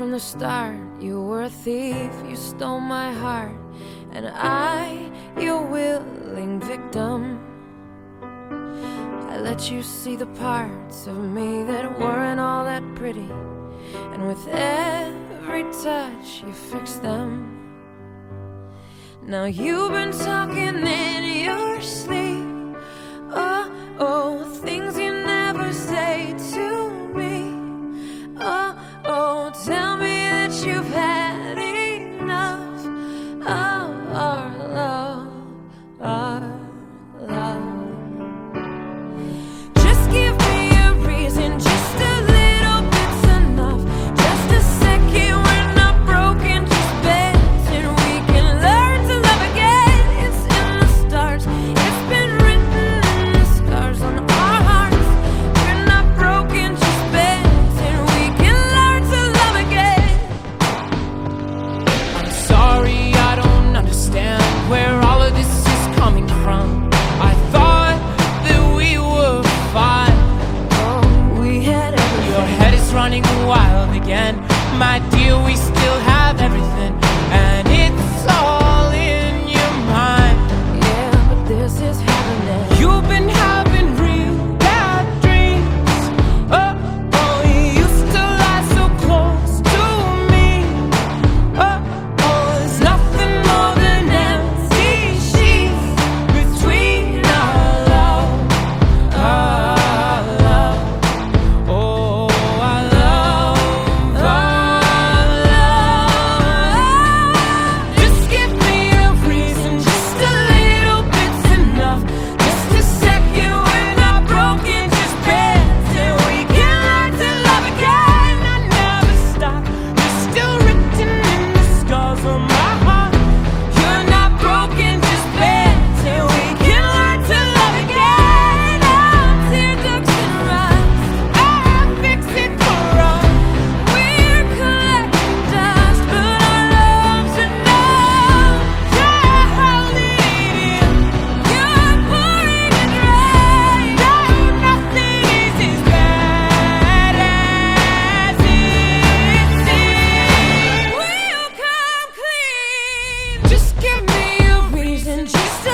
from the start. You were a thief, you stole my heart, and I, your willing victim. I let you see the parts of me that weren't all that pretty, and with every touch you fixed them. Now you've been talking in your sleep. Oh, oh, things you never say to me. Oh, oh, tell me that you've had enough of our love, our love. Just give me a reason, just a little bit's enough. Just a second, we're not broken, just bends, and we can learn to love again. It's in the stars, it's been written in the scars on our hearts. We're not broken, just bends, and we can learn to love again. I'm sorry, I don't understand where all of this is coming from. I thought that we were fine. Oh, we had everything. Your head is running wild again. My dear, we still have everything, and it's all in your mind. Yeah, but this is happening. You've been having real bad dreams. Oh, oh, you used to lie so close to me. Oh, oh, there's nothing more than empty sheets between our love, our love. Oh, our love, our love. Just give me a reason, just a little bit's enough. Just a second, we're not broken, just bends, and we can learn to love again. I never stop, you're still written in the scars on my heart. You're not broken, just bends, and we can learn to love again. I'm tear ducts and rust. I'll fix it for us. We're collecting dust, but our love's enough. Yeah, I'll lead you. You're pouring it rain. No, nothing is as bad as it seems. We'll come clean. Just give me a reason, just a